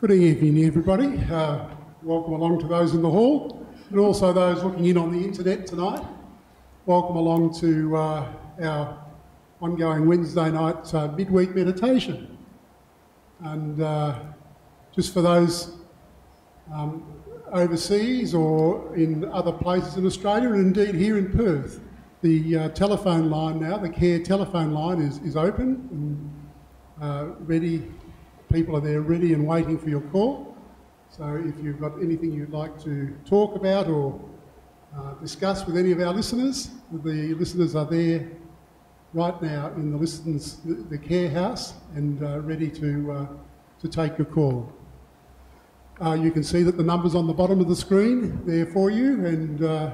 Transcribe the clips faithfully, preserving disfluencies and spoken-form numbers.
Good evening, everybody. Uh, welcome along to those in the hall and also those looking in on the internet tonight. Welcome along to uh, our ongoing Wednesday night uh, midweek meditation. And uh, just for those um, overseas or in other places in Australia and indeed here in Perth, the uh, telephone line now, the care telephone line is, is open and uh, ready. People are there ready and waiting for your call. So if you've got anything you'd like to talk about or uh, discuss with any of our listeners, the listeners are there right now in the listeners, the, the care house and uh, ready to, uh, to take your call. Uh, you can see that the number's on the bottom of the screen there for you, and, uh,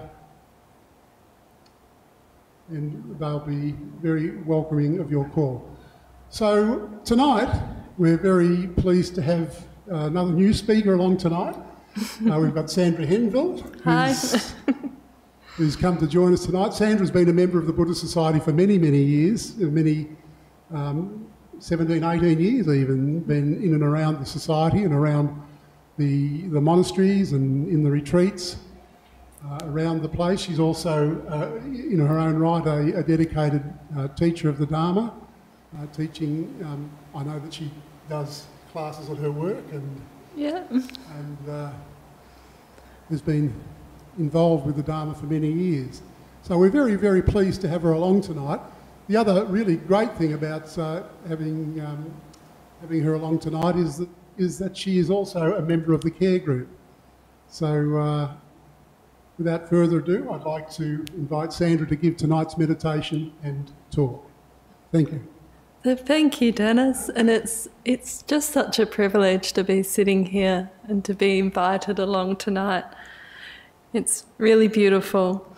and they'll be very welcoming of your call. So tonight, we're very pleased to have uh, another new speaker along tonight. Uh, we've got Sandra Henveld, who's, who's come to join us tonight. Sandra's been a member of the Buddhist Society for many, many years, many, um, seventeen, eighteen years even, been in and around the society and around the, the monasteries and in the retreats uh, around the place. She's also, uh, in her own right, a, a dedicated uh, teacher of the Dharma, uh, teaching, um, I know that she does classes at her work and, yeah. and uh, has been involved with the Dharma for many years. So we're very, very pleased to have her along tonight. The other really great thing about uh, having, um, having her along tonight is that, is that she is also a member of the care group. So uh, without further ado, I'd like to invite Sandra to give tonight's meditation and talk. Thank you. So thank you, Dennis, and it's it's just such a privilege to be sitting here and to be invited along tonight. It's really beautiful.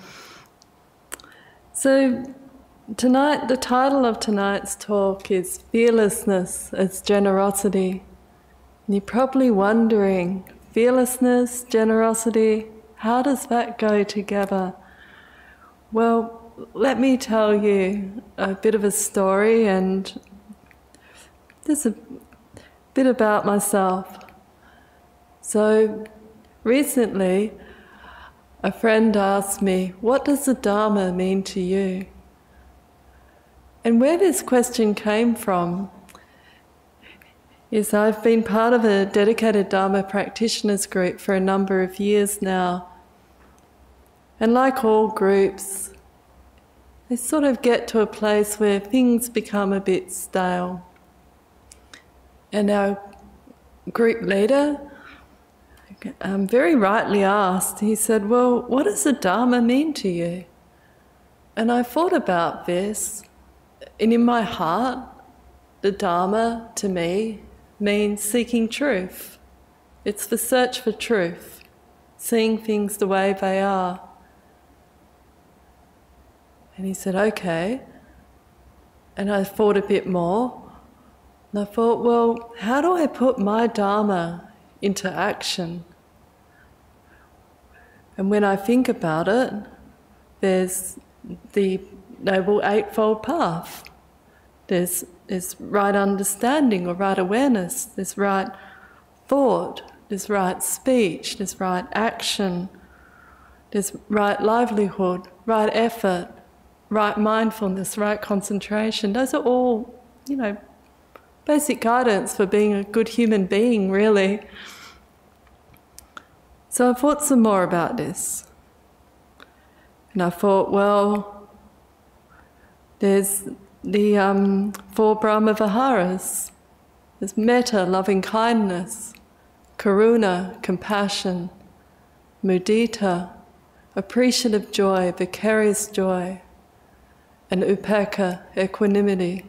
So tonight, the title of tonight's talk is Fearlessness as Generosity. And you're probably wondering, fearlessness, generosity, how does that go together? Well, let me tell you a bit of a story and just a bit about myself. So recently, a friend asked me, what does the Dharma mean to you? And where this question came from is I've been part of a dedicated Dharma practitioners group for a number of years now. And like all groups, they sort of get to a place where things become a bit stale. And our group leader um, very rightly asked, he said, well, what does the Dharma mean to you? And I thought about this, and in my heart, the Dharma to me means seeking truth. It's the search for truth, seeing things the way they are. And he said, okay. And I thought a bit more. And I thought, well, how do I put my Dharma into action? And when I think about it, there's the Noble Eightfold Path. There's, there's right understanding or right awareness. There's right thought. There's right speech. There's right action. There's right livelihood, right effort, right mindfulness, right concentration. Those are all, you know, basic guidance for being a good human being, really. So I thought some more about this. And I thought, well, there's the um, four Brahma Viharas. There's metta, loving kindness, karuna, compassion, mudita, appreciative joy, vicarious joy, and upekkha, equanimity.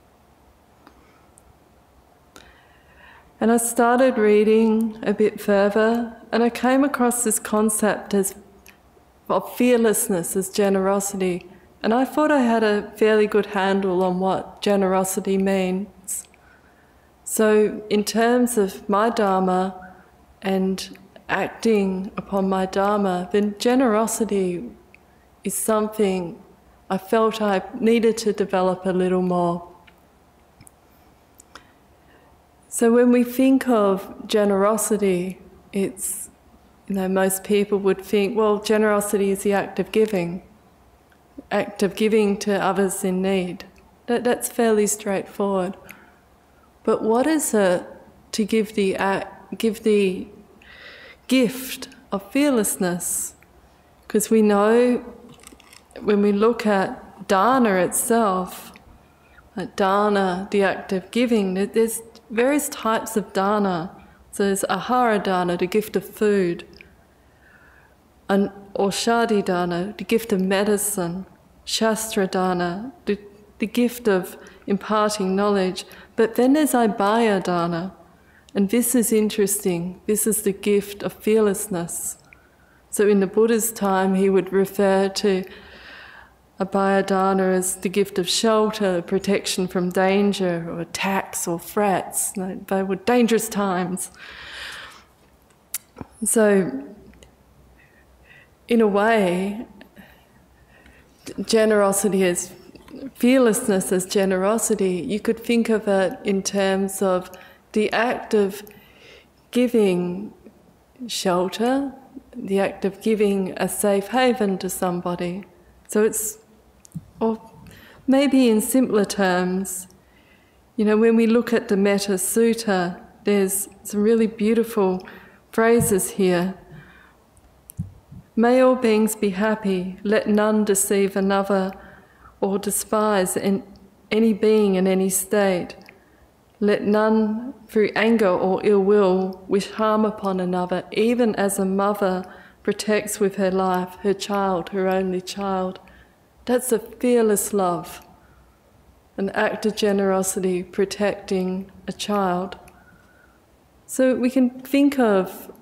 And I started reading a bit further, and I came across this concept as, of fearlessness as generosity. And I thought I had a fairly good handle on what generosity means. So in terms of my Dharma and acting upon my Dharma, then generosity is something I felt I needed to develop a little more. So when we think of generosity, it's, you know, most people would think, well, generosity is the act of giving, act of giving to others in need. That, that's fairly straightforward. But what is it to give the act, give the gift of fearlessness? Because we know when we look at dana itself, at dana, the act of giving, there's various types of dana. So there's ahara dana, the gift of food, and aushadhi dana, the gift of medicine, shastra dana, the, the gift of imparting knowledge. But then there's abhaya dana, and this is interesting. This is the gift of fearlessness. So in the Buddha's time, he would refer to abhaya dana as the gift of shelter, protection from danger or attacks or threats. They were dangerous times. So, in a way, generosity is fearlessness as generosity. You could think of it in terms of the act of giving shelter, the act of giving a safe haven to somebody. So it's, or maybe in simpler terms, you know, when we look at the Metta Sutta, there's some really beautiful phrases here. May all beings be happy, let none deceive another or despise in any being in any state. Let none through anger or ill will wish harm upon another, even as a mother protects with her life her child, her only child. That's a fearless love, an act of generosity protecting a child. So we can think of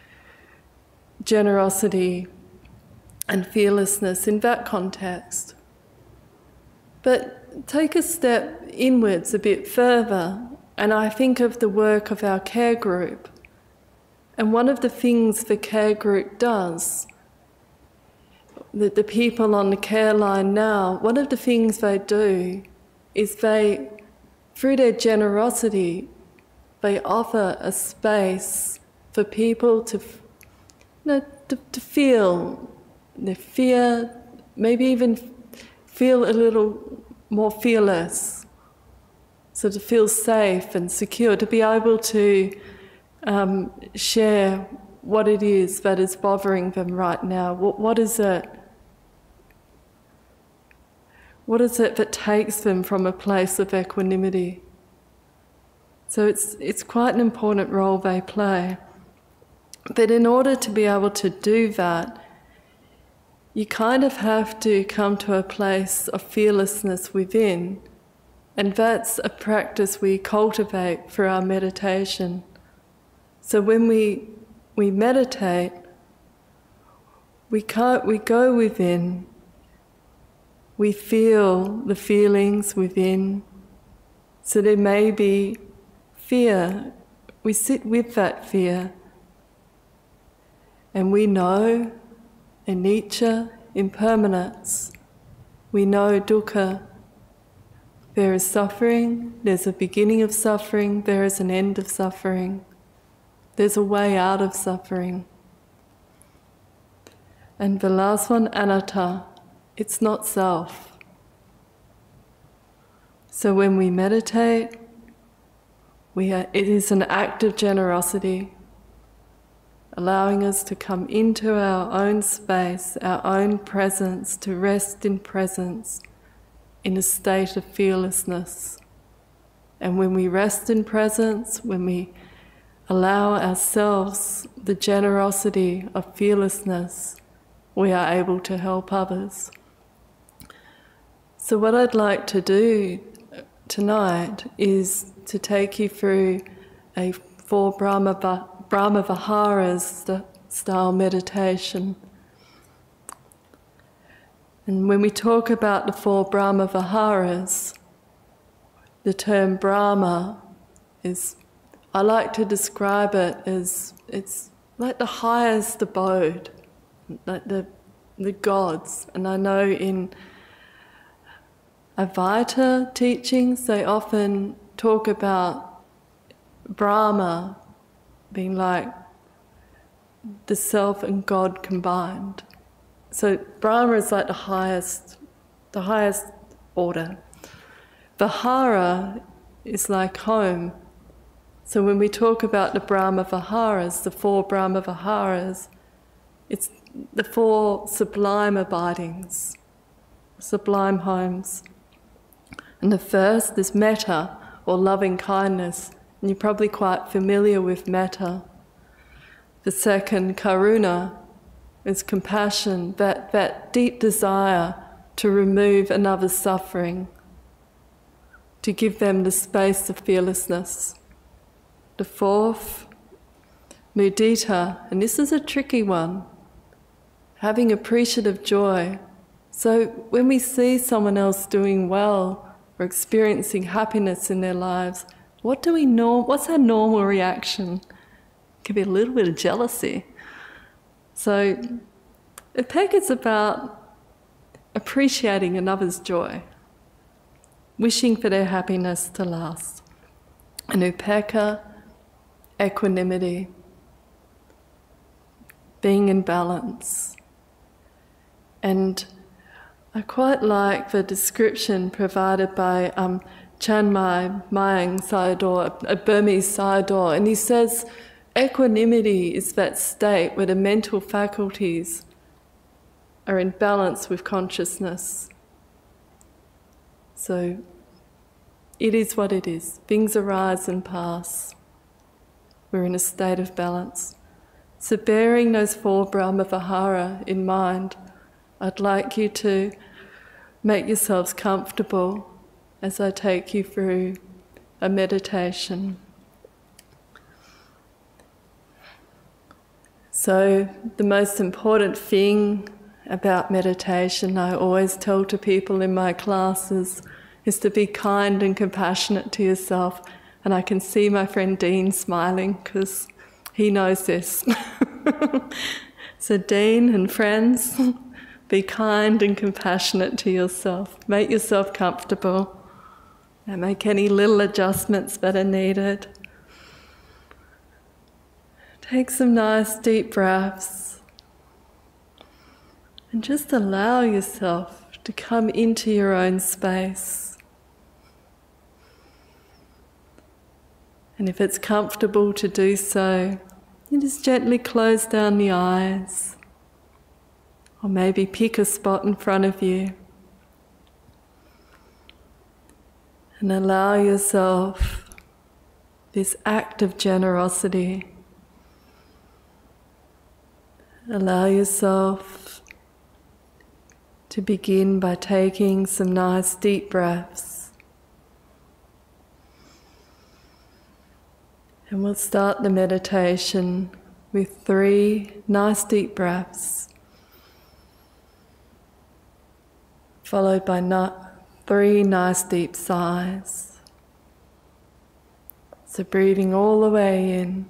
generosity and fearlessness in that context. But take a step inwards a bit further, and I think of the work of our care group. And one of the things the care group does, that the people on the care line now, one of the things they do is they, through their generosity, they offer a space for people to, you know, to, to feel their fear, maybe even feel a little more fearless, so to feel safe and secure, to be able to um, share what it is that is bothering them right now. What, what is it? What is it that takes them from a place of equanimity? So it's, it's quite an important role they play. But in order to be able to do that, you kind of have to come to a place of fearlessness within, and that's a practice we cultivate through our meditation. So when we, we meditate, we, can't, we go within, we feel the feelings within. So there may be fear, we sit with that fear, and we know anicca, impermanence. We know dukkha. There is suffering, there's a beginning of suffering, there is an end of suffering. There's a way out of suffering. And the last one, anatta, it's not self. So when we meditate, we are, it is an act of generosity, allowing us to come into our own space, our own presence, to rest in presence, in a state of fearlessness. And when we rest in presence, when we allow ourselves the generosity of fearlessness, we are able to help others. So what I'd like to do tonight is to take you through a four Brahma Brahma Viharas style meditation. And when we talk about the four Brahma Viharas, the term Brahma is, I like to describe it as, it's like the highest abode, like the, the gods. And I know in Advaita teachings, they often talk about Brahma being like the self and God combined. So Brahma is like the highest, the highest order. Vihara is like home. So when we talk about the Brahma Viharas, the four Brahma Viharas, it's the four sublime abidings, sublime homes. And the first is metta, or loving kindness, and you're probably quite familiar with metta. The second, karuna, is compassion, that, that deep desire to remove another's suffering, to give them the space of fearlessness. The fourth, mudita, and this is a tricky one, having appreciative joy. So when we see someone else doing well or experiencing happiness in their lives, what do we know? What's our normal reaction? It could be a little bit of jealousy. So Upekkha is about appreciating another's joy, wishing for their happiness to last. And Upekkha, equanimity, being in balance. And I quite like the description provided by um, Chanmai Mayang Sayadaw, a Burmese Sayadaw, and he says equanimity is that state where the mental faculties are in balance with consciousness. So it is what it is. Things arise and pass. We're in a state of balance. So bearing those four Brahma Vihara in mind, I'd like you to make yourselves comfortable as I take you through a meditation. So the most important thing about meditation, I always tell to people in my classes, is to be kind and compassionate to yourself. And I can see my friend Dean smiling because he knows this. So Dean and friends, be kind and compassionate to yourself. Make yourself comfortable and make any little adjustments that are needed. Take some nice deep breaths and just allow yourself to come into your own space. And if it's comfortable to do so, you just gently close down the eyes, or maybe pick a spot in front of you and allow yourself this act of generosity. Allow yourself to begin by taking some nice deep breaths. And we'll start the meditation with three nice deep breaths, followed by no- three nice deep sighs. So breathing all the way in.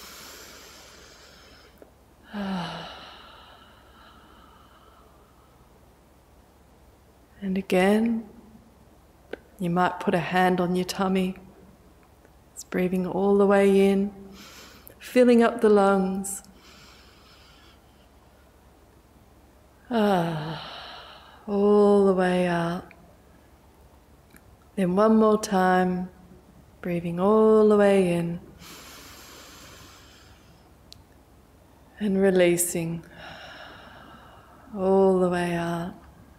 And again, you might put a hand on your tummy. It's breathing all the way in, filling up the lungs. Ah, all the way out. Then one more time, breathing all the way in and releasing all the way out.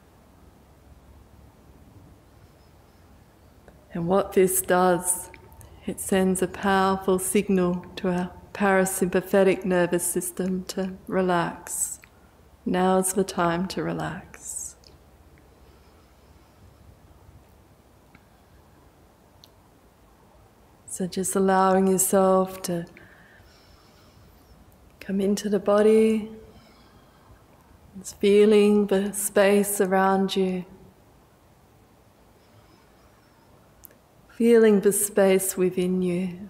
And what this does, it sends a powerful signal to our parasympathetic nervous system to relax. Now's the time to relax. So just allowing yourself to come into the body, just feeling the space around you. Feeling the space within you.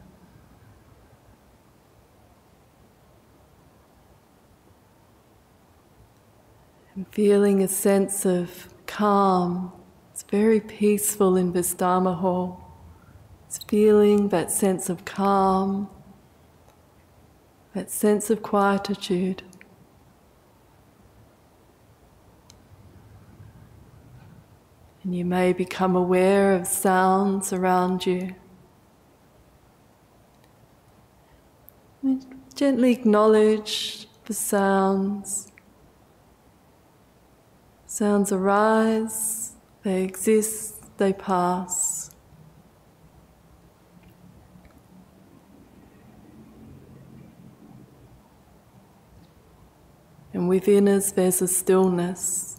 And feeling a sense of calm. It's very peaceful in this Dharma hall. It's feeling that sense of calm, that sense of quietude. And you may become aware of sounds around you. And gently acknowledge the sounds. Sounds arise, they exist, they pass. And within us there's a stillness.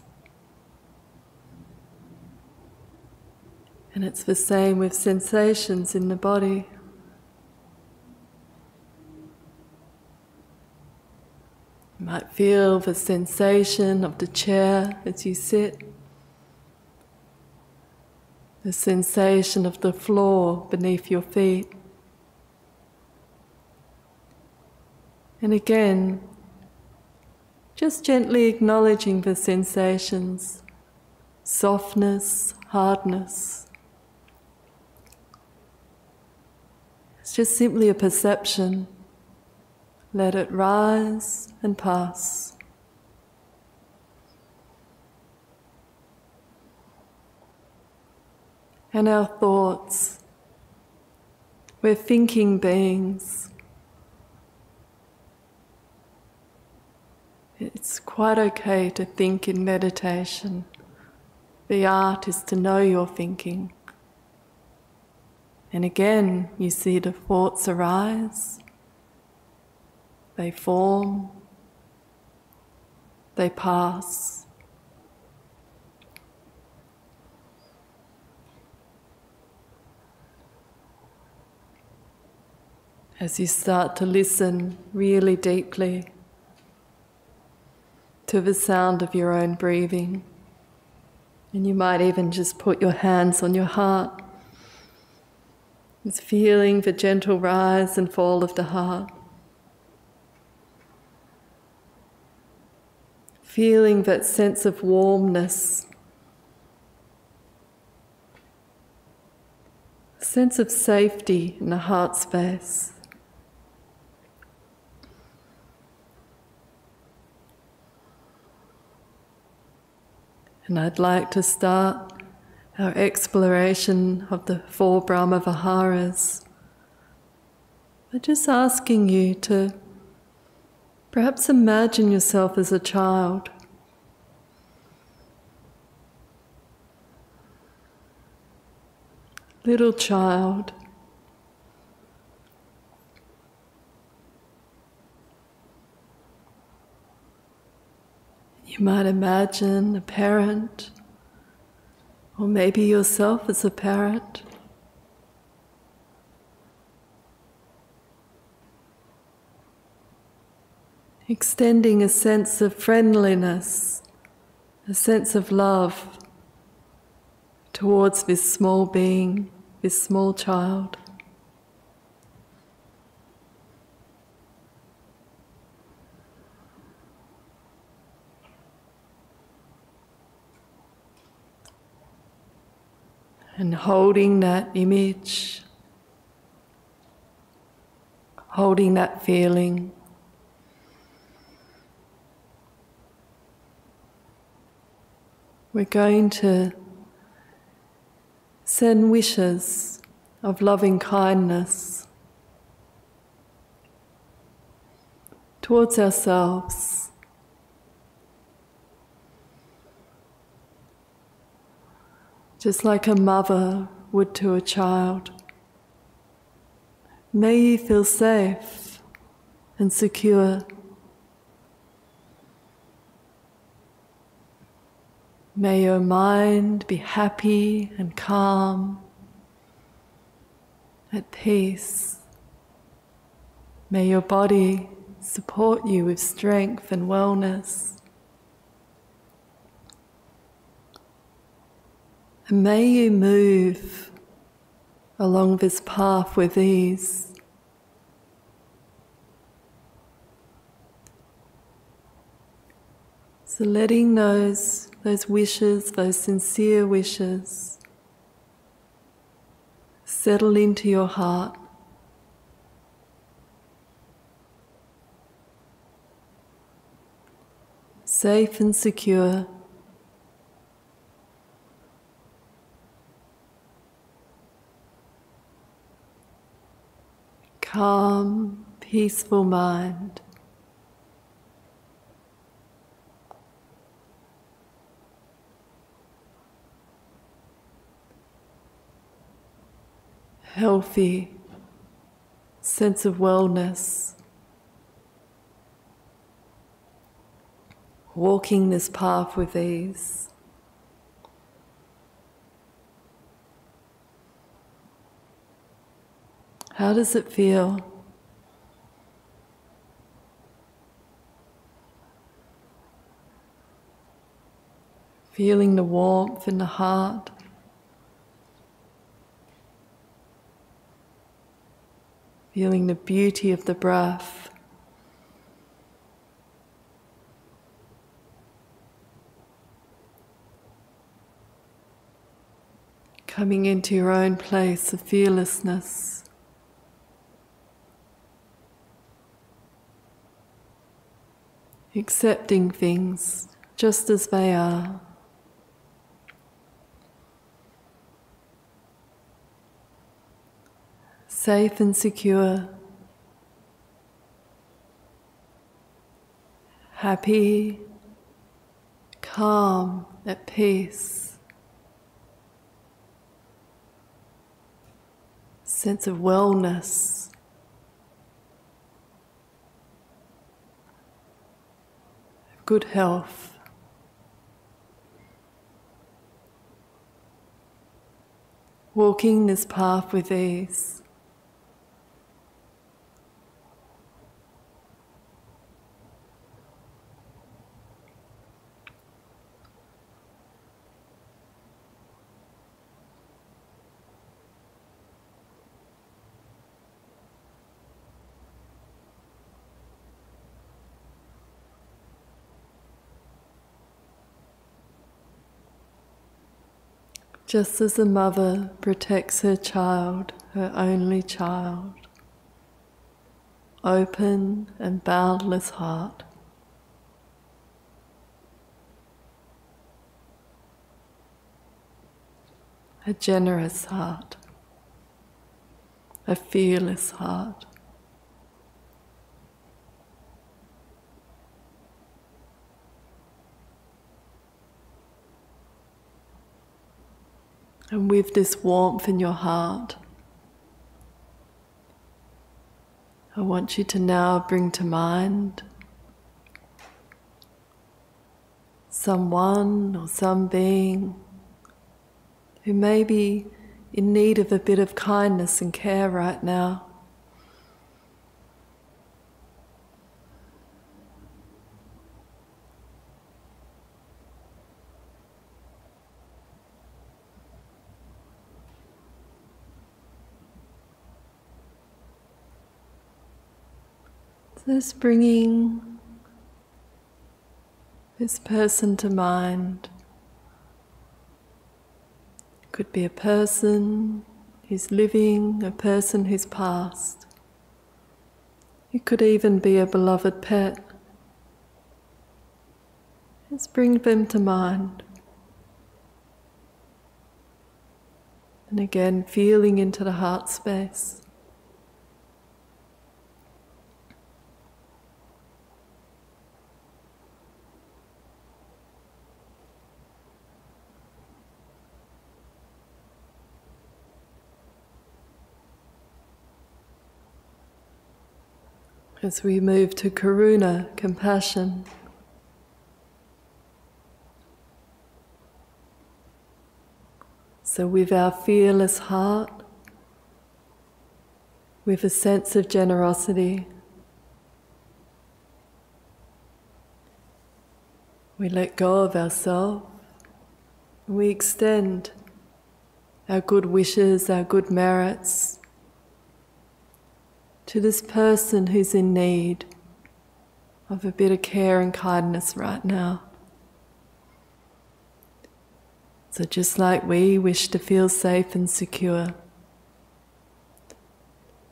And it's the same with sensations in the body. You might feel the sensation of the chair as you sit, the sensation of the floor beneath your feet. And again, just gently acknowledging the sensations, softness, hardness. It's just simply a perception. Let it rise and pass. And our thoughts, we're thinking beings. It's quite okay to think in meditation. The art is to know you're thinking. And again, you see the thoughts arise. They form, they pass. As you start to listen really deeply to the sound of your own breathing, and you might even just put your hands on your heart, it's feeling the gentle rise and fall of the heart. Feeling that sense of warmness, a sense of safety in the heart space. And I'd like to start our exploration of the four Brahma Viharas by just asking you to perhaps imagine yourself as a child. Little child. You might imagine a parent, or maybe yourself as a parent. Extending a sense of friendliness, a sense of love towards this small being, this small child. And holding that image, holding that feeling. We're going to send wishes of loving kindness towards ourselves. Just like a mother would to a child. May you feel safe and secure. May your mind be happy and calm, at peace. May your body support you with strength and wellness. And may you move along this path with ease. So letting those, those wishes, those sincere wishes, Settle into your heart. Safe and secure. Calm, peaceful mind. Healthy sense of wellness. Walking this path with ease. How does it feel? Feeling the warmth in the heart. Feeling the beauty of the breath. Coming into your own place of fearlessness. Accepting things just as they are. Safe and secure. Happy, calm, at peace. Sense of wellness. Good health. Walking this path with ease. Just as a mother protects her child, her only child, open and boundless heart. A generous heart, a fearless heart. And with this warmth in your heart, I want you to now bring to mind someone or some being who may be in need of a bit of kindness and care right now. Just bringing this person to mind. Could be a person who's living, a person who's passed. It could even be a beloved pet. Just bring them to mind. And again, feeling into the heart space. As we move to karuna, compassion. So with our fearless heart, with a sense of generosity, we let go of ourselves, and we extend our good wishes, our good merits, to this person who's in need of a bit of care and kindness right now. So just like we wish to feel safe and secure,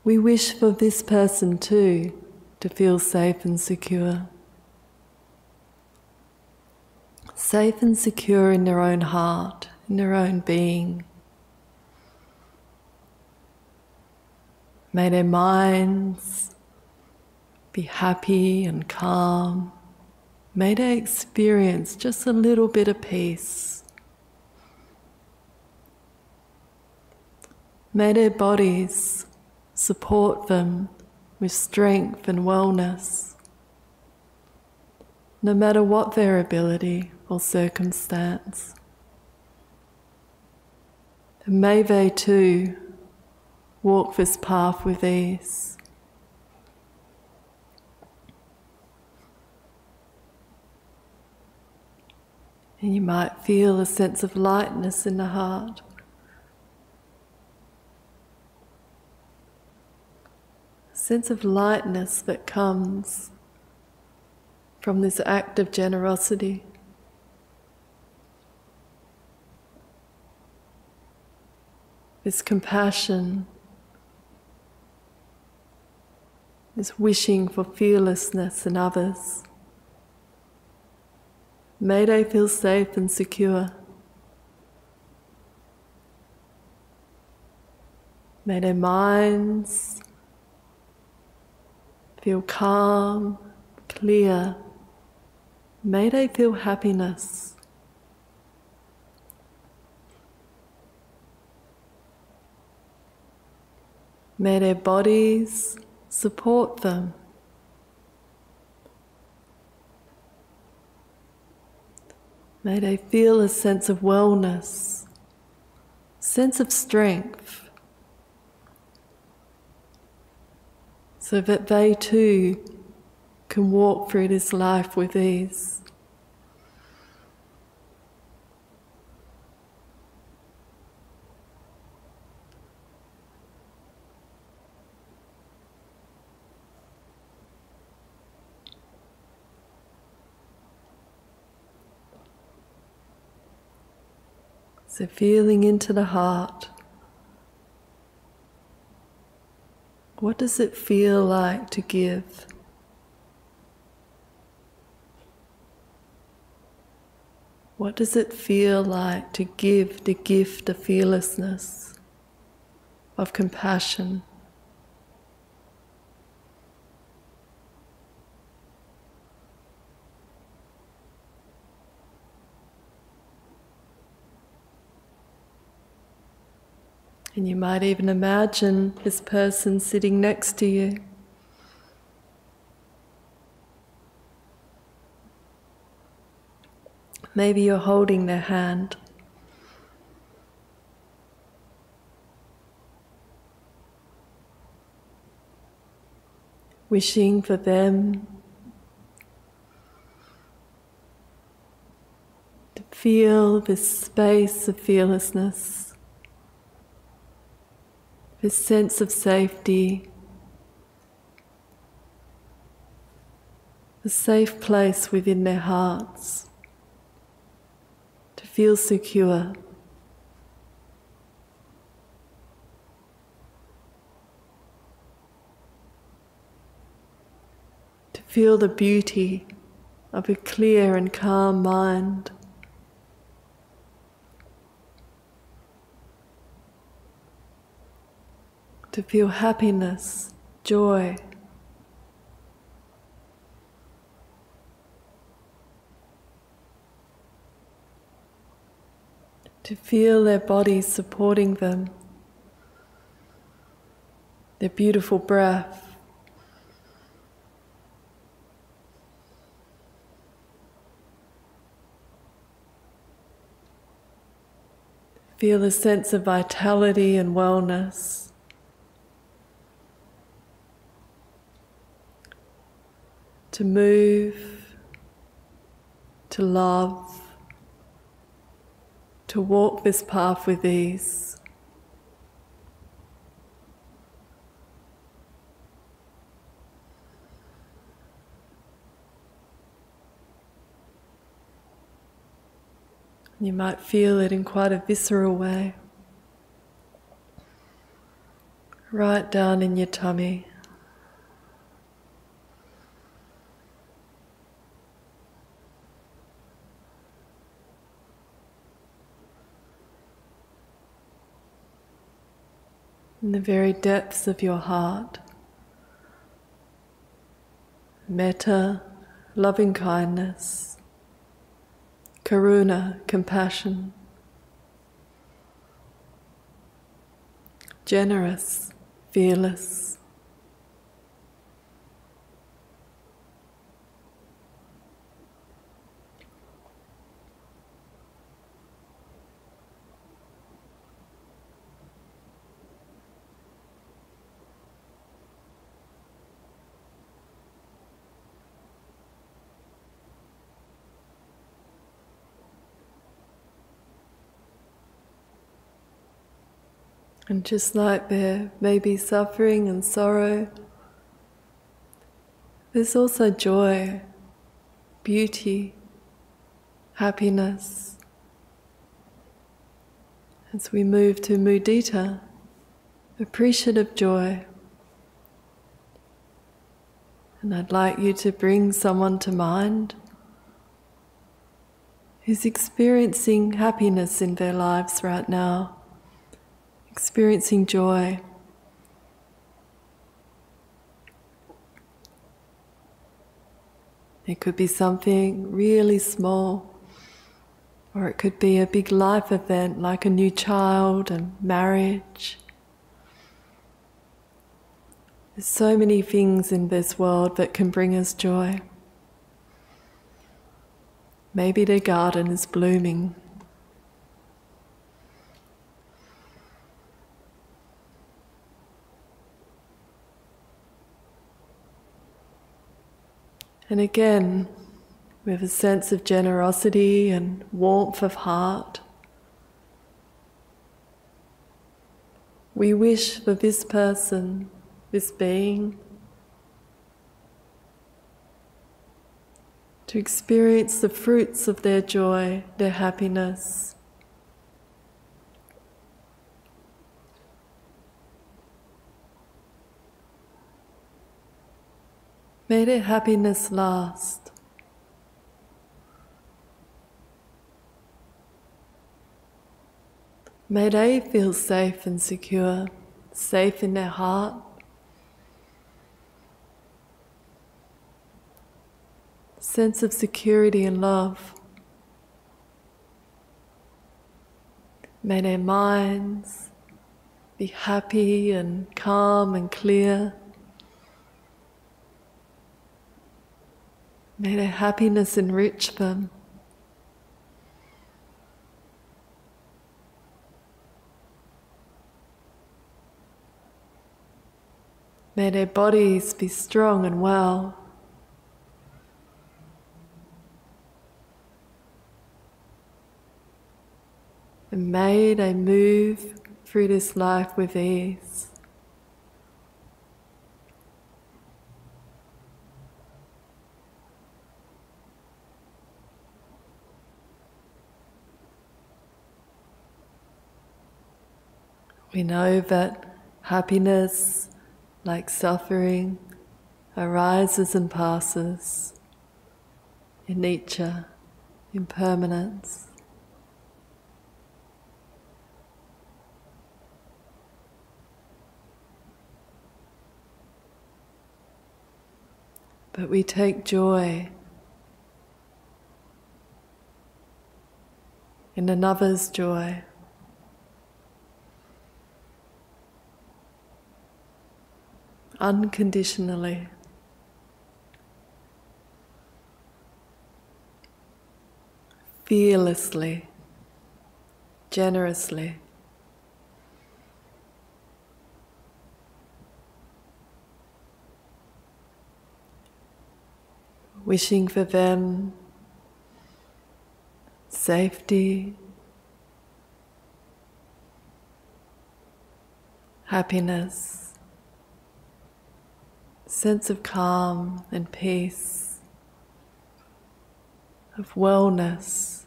we wish for this person too to feel safe and secure. Safe and secure in their own heart, in their own being. May their minds be happy and calm. May they experience just a little bit of peace. May their bodies support them with strength and wellness, no matter what their ability or circumstance. And may they too walk this path with ease. And you might feel a sense of lightness in the heart. A sense of lightness that comes from this act of generosity. This compassion, this wishing for fearlessness in others. May they feel safe and secure. May their minds feel calm, clear. May they feel happiness. May their bodies support them. May they feel a sense of wellness, sense of strength, so that they too can walk through this life with ease. So feeling into the heart, what does it feel like to give? What does it feel like to give the gift of fearlessness, of compassion? And you might even imagine this person sitting next to you. Maybe you're holding their hand. Wishing for them to feel this space of fearlessness. This sense of safety, a safe place within their hearts to feel secure. To feel the beauty of a clear and calm mind. To feel happiness, joy. To feel their bodies supporting them, their beautiful breath. Feel a sense of vitality and wellness. To move, to love, to walk this path with ease. You might feel it in quite a visceral way, right down in your tummy. In the very depths of your heart. Metta, loving kindness, karuna, compassion, generous, fearless. And just like there may be suffering and sorrow, there's also joy, beauty, happiness. As we move to mudita, appreciative joy. And I'd like you to bring someone to mind who's experiencing happiness in their lives right now. Experiencing joy. It could be something really small, or it could be a big life event like a new child and marriage. There's so many things in this world that can bring us joy. Maybe the garden is blooming. And again, with a sense of generosity and warmth of heart, we wish for this person, this being, to experience the fruits of their joy, their happiness. May their happiness last. May they feel safe and secure, safe in their heart, sense of security and love. May their minds be happy and calm and clear. May their happiness enrich them. May their bodies be strong and well. And may they move through this life with ease. We know that happiness, like suffering, arises and passes, anicca, impermanence. But we take joy in another's joy. Unconditionally. Fearlessly, generously. Wishing for them safety, happiness, sense of calm and peace, of wellness,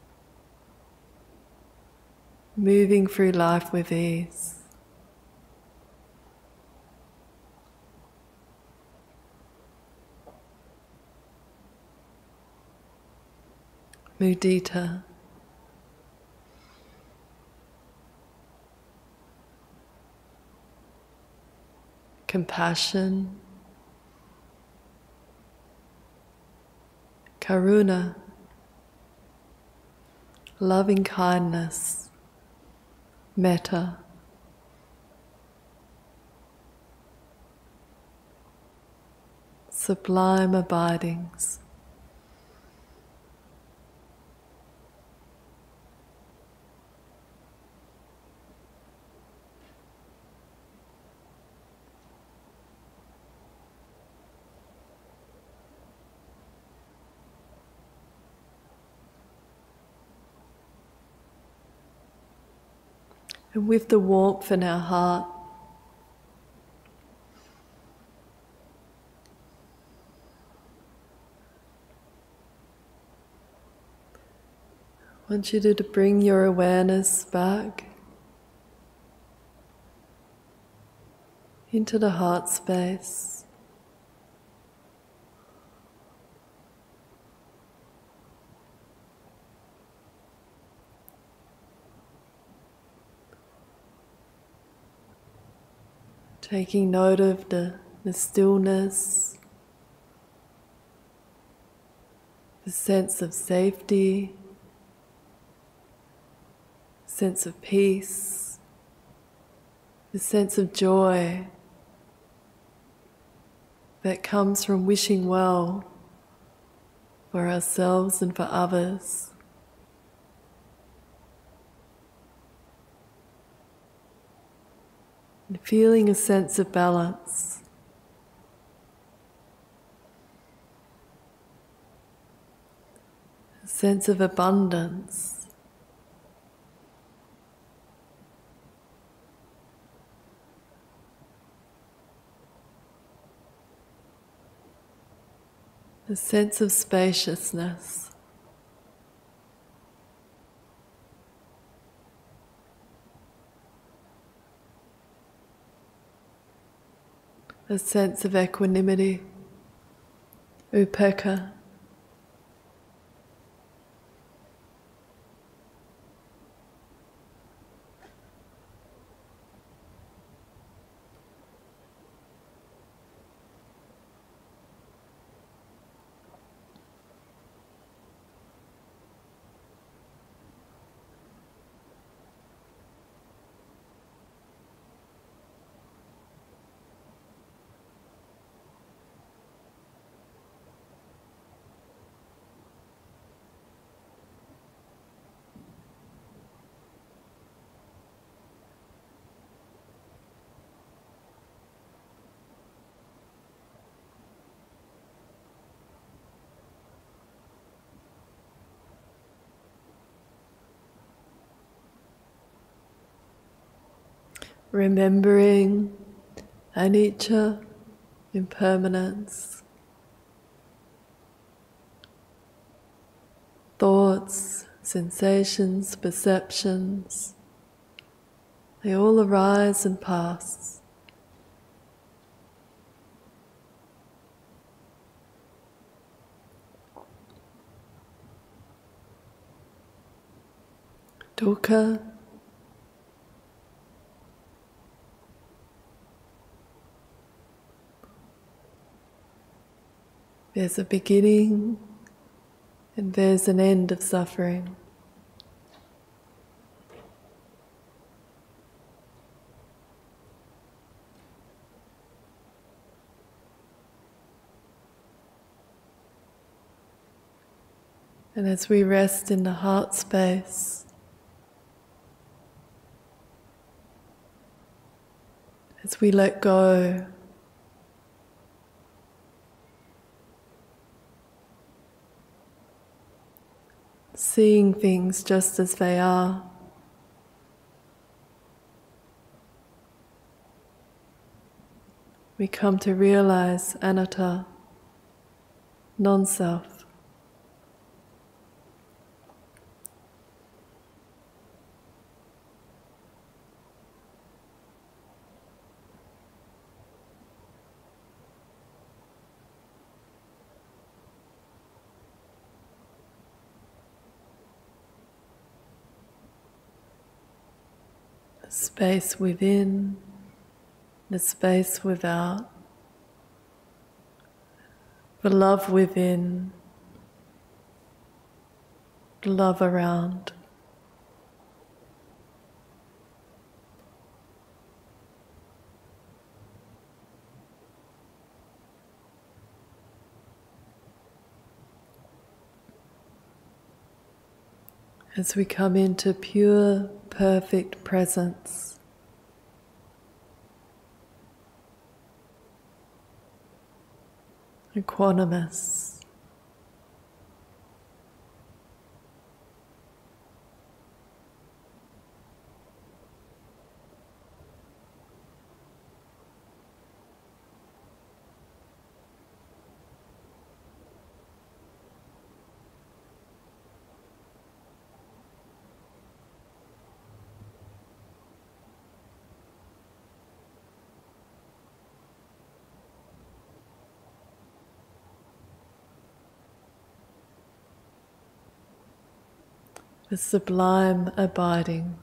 moving through life with ease. mudita, compassion, karuna, loving kindness, metta, sublime abidings. And with the warmth in our heart, I want you to, to bring your awareness back into the heart space. Taking note of the, the stillness, the sense of safety, sense of peace, the sense of joy that comes from wishing well for ourselves and for others. And feeling a sense of balance. A sense of abundance. A sense of spaciousness. A sense of equanimity, upekkha. Remembering anicca, impermanence, thoughts, sensations, perceptions, they all arise and pass. Dukkha, there's a beginning and there's an end of suffering. And as we rest in the heart space, as we let go, seeing things just as they are, we come to realize anatta, non-self. space within, the space without, the love within, the love around. As we come into pure, perfect presence, equanimous, the sublime abiding.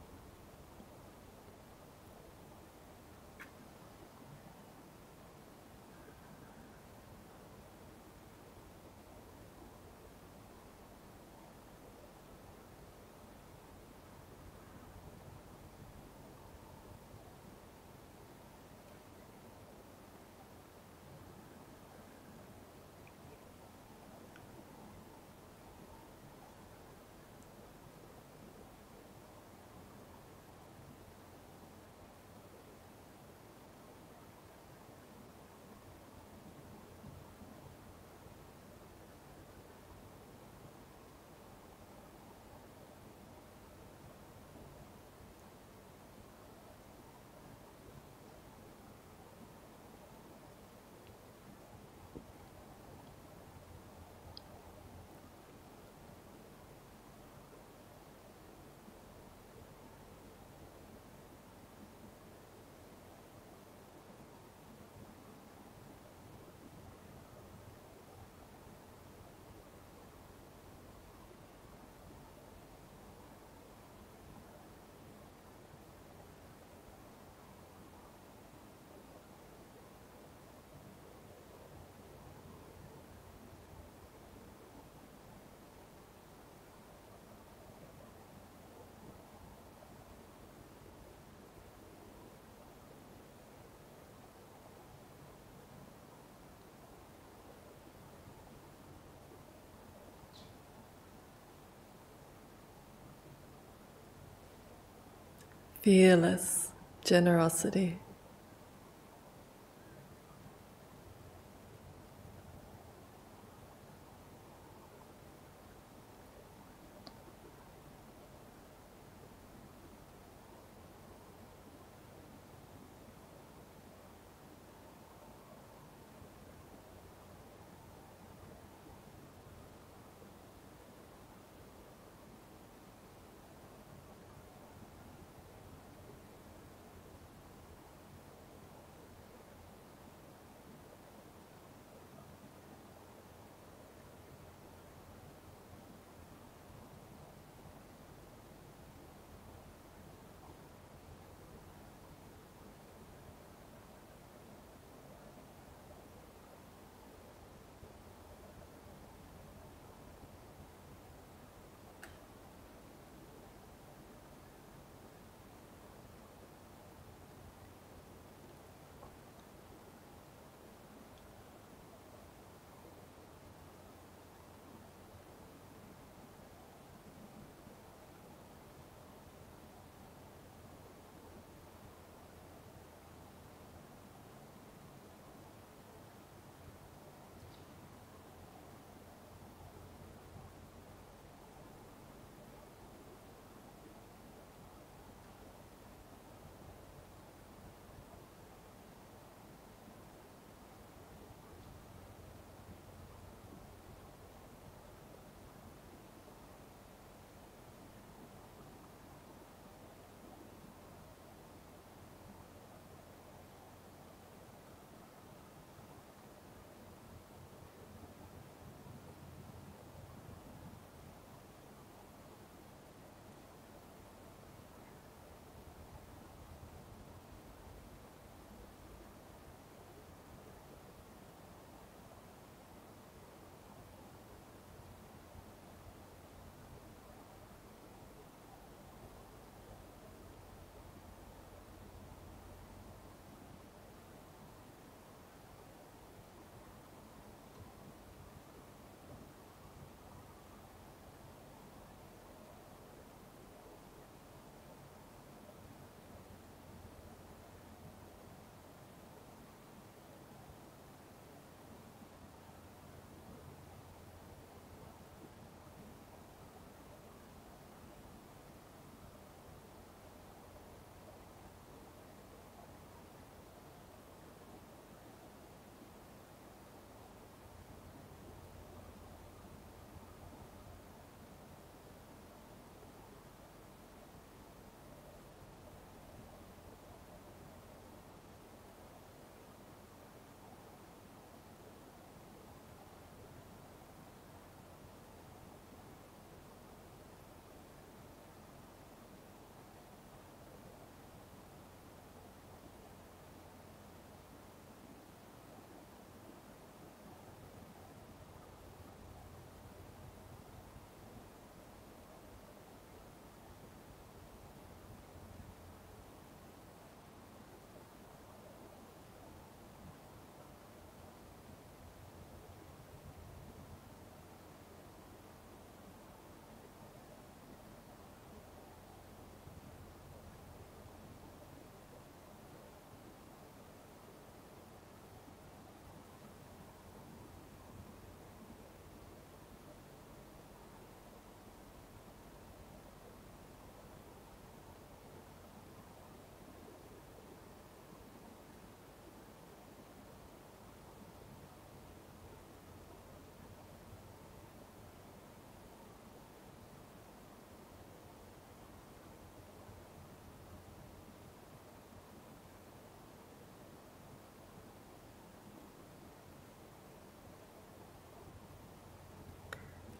Fearless generosity.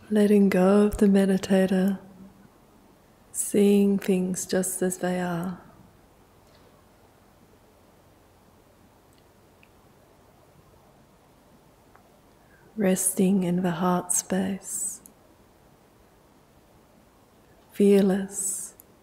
letting go of the meditator, seeing things just as they are. Resting in the heart space, fearless.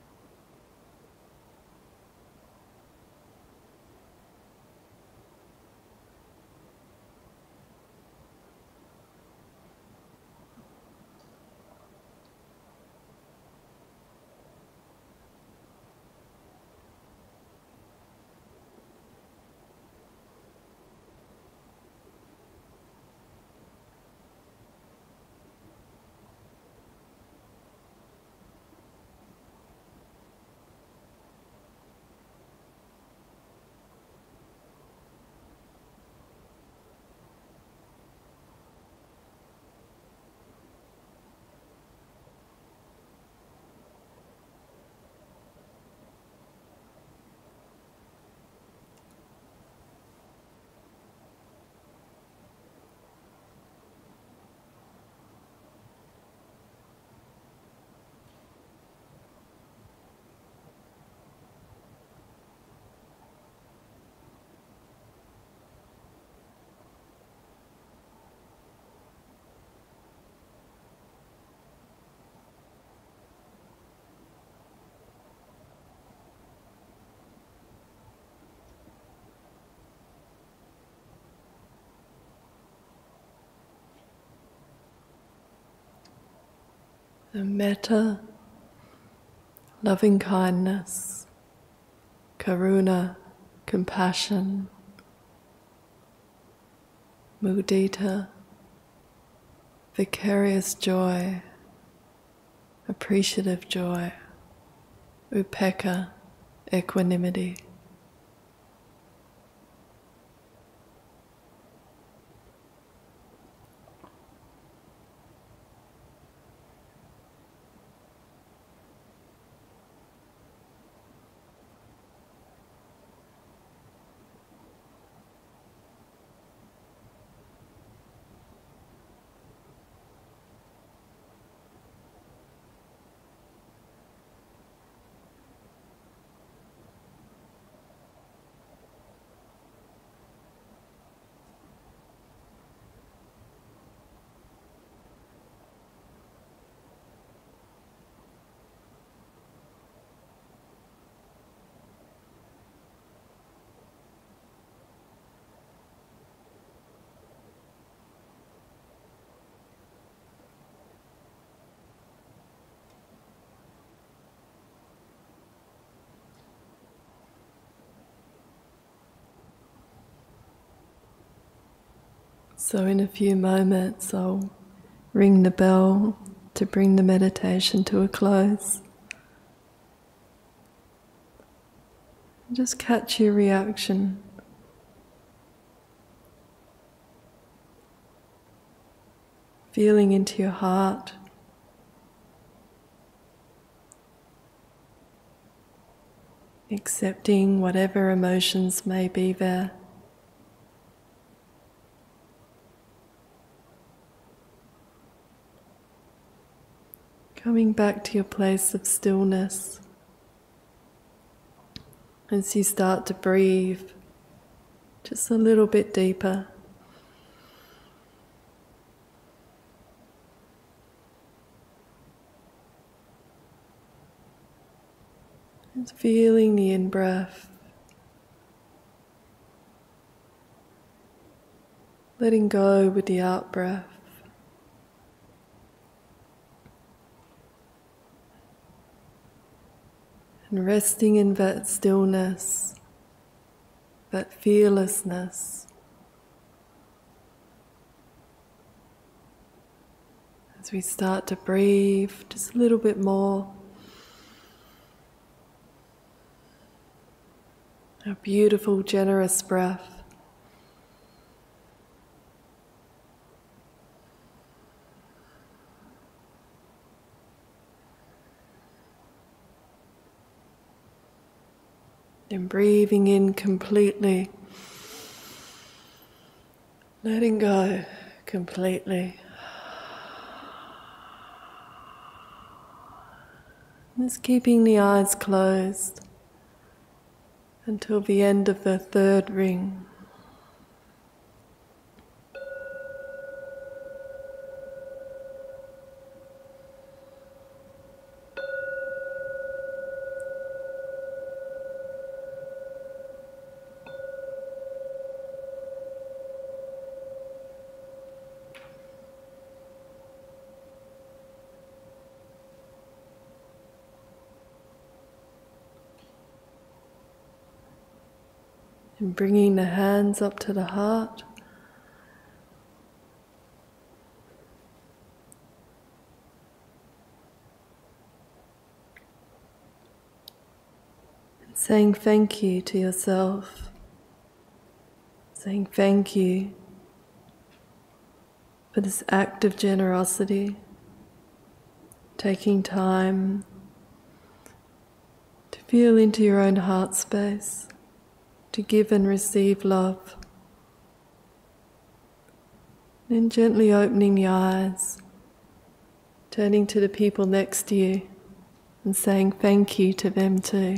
The metta, loving kindness, karuna, compassion, mudita, vicarious joy, appreciative joy, upekkha, equanimity. So in a few moments I'll ring the bell to bring the meditation to a close. Just catch your reaction. Feeling into your heart. Accepting whatever emotions may be there. Coming back to your place of stillness as you start to breathe just a little bit deeper. And feeling the in-breath, letting go with the out-breath. And resting in that stillness, that fearlessness, as we start to breathe just a little bit more. A beautiful, generous breath. And breathing in completely, letting go completely. Just keeping the eyes closed until the end of the third ring. And bringing the hands up to the heart. And saying thank you to yourself. Saying thank you for this act of generosity. Taking time to feel into your own heart space. To give and receive love. Then gently opening the eyes, turning to the people next to you and saying thank you to them too.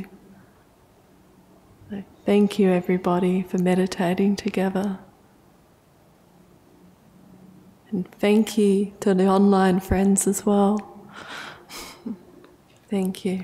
So thank you everybody for meditating together. And thank you to the online friends as well. Thank you.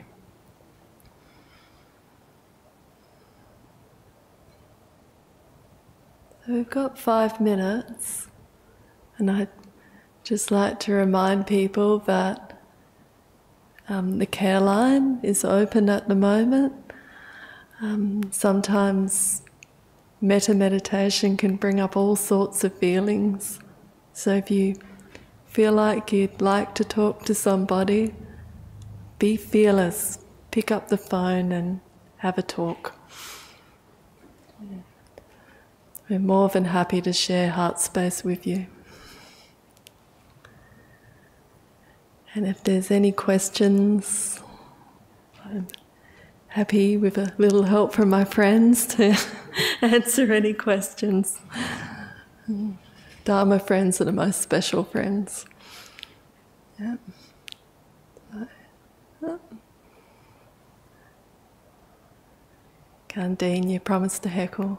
So we've got five minutes, and I'd just like to remind people that um, the care line is open at the moment. Um, sometimes metta meditation can bring up all sorts of feelings. So if you feel like you'd like to talk to somebody, be fearless, pick up the phone and have a talk. Yeah. We're more than happy to share heart space with you. And if there's any questions, I'm happy with a little help from my friends to answer any questions. Dharma friends are the most special friends. Yep. So, Kandeen, you promised to heckle.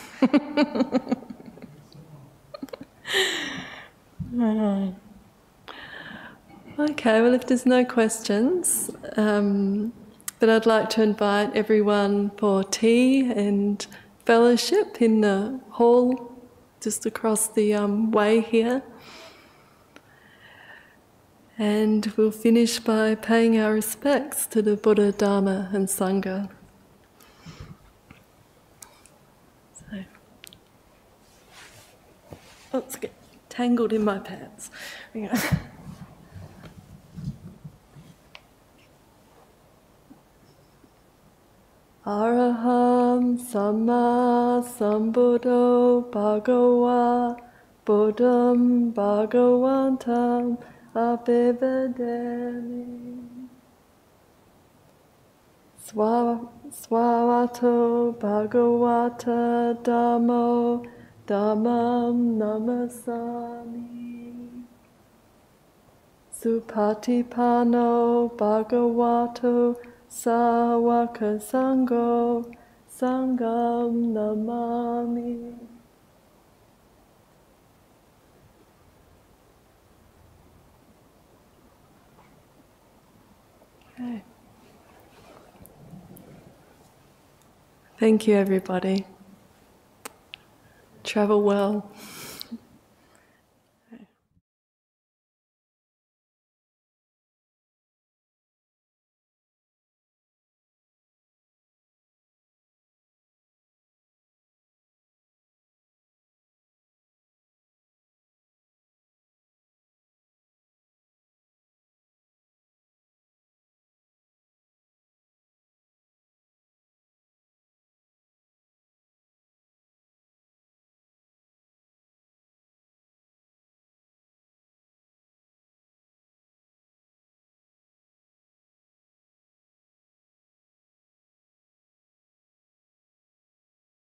Okay, well if there's no questions, um, but I'd like to invite everyone for tea and fellowship in the hall just across the um, way here. And we'll finish by paying our respects to the Buddha, Dharma and Sangha. Oh, it's get tangled in my pants. Hang on. Araham Samma Sambuddho Bhagava Buddham Bhagavantam Abhivadami Swa Swavato Bhagavata Dhammo Dhammam namasami. Supatipano Bhagavato Sawaka Sangho Sangam namami. Okay. Thank you, everybody. Travel well.